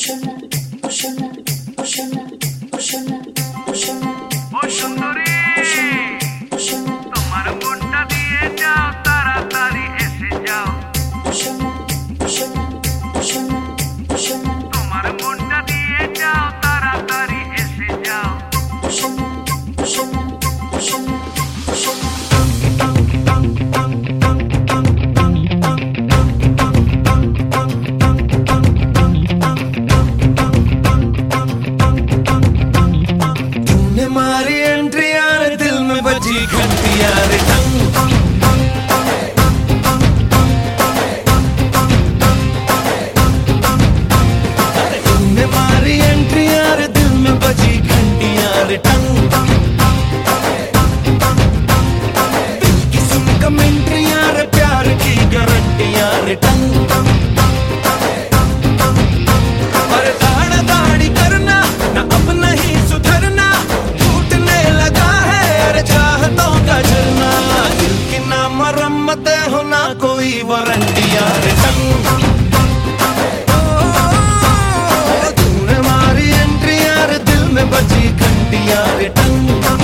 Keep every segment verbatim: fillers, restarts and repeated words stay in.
সুন্দরী তোমার মনটা দিয়ে যাও, তাড়াতাড়ি এসে যাও। তোমার মনটা দিয়ে যাও, তাড়াতাড়ি এসে যাও। मारी एंट्री यार दिल में बजी घंटी यार टंग। तुमने मारी एंट्री यार दिल में बजी घंटी यार टंग। दिल की सुन कमेंट्री यार प्यार की गारंटी यार टंग। पर दाढ़ा दाढ़ी करना ना अब नहीं सुधरना, मरम्मत हो ना कोई वारंटी यार टंग। तूने मारी एंट्री यार दिल में बजी घंटी यार टंग।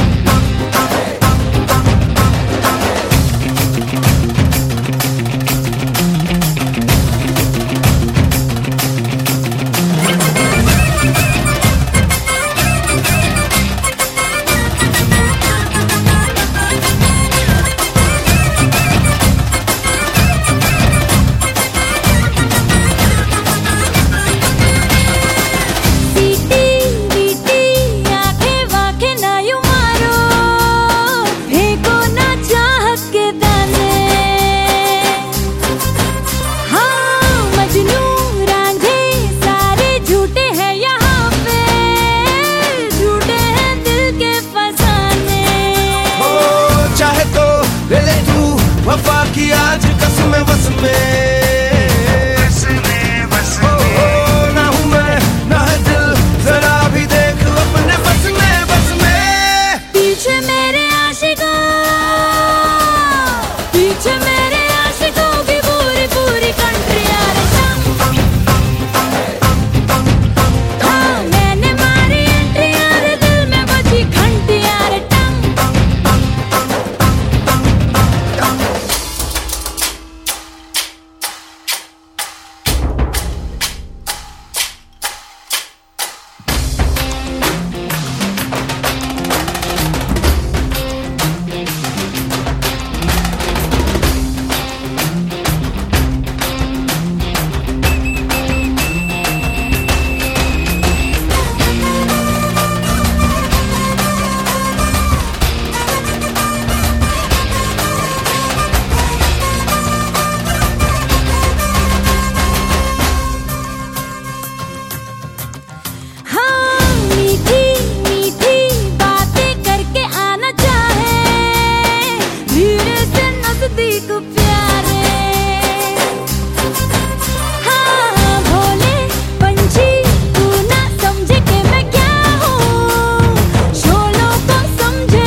वफा की आज कसम बस में, बस में, बस में। ना हूँ मैं ना है दिल, जरा भी देख अपने बस में, बस में। पीछे मेरे आशिकों, पीछे मेरे आशिकों की पूरी पूरी कंट्री यार टंग। हाँ मैंने मारी एंट्री यार दिल में बजी घंटी यार टंग।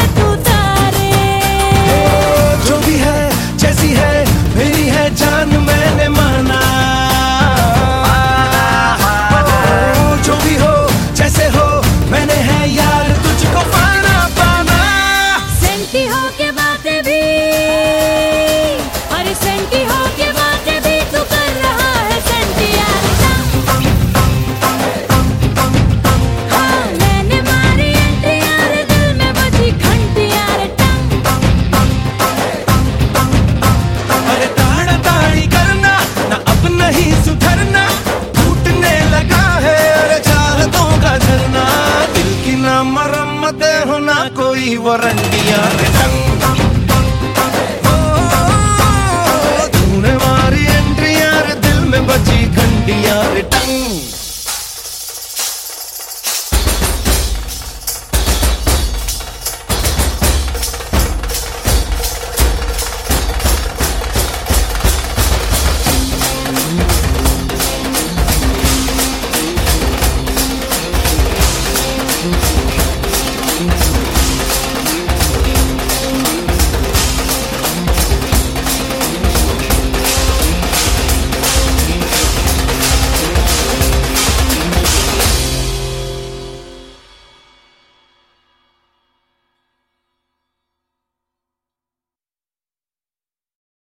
जान में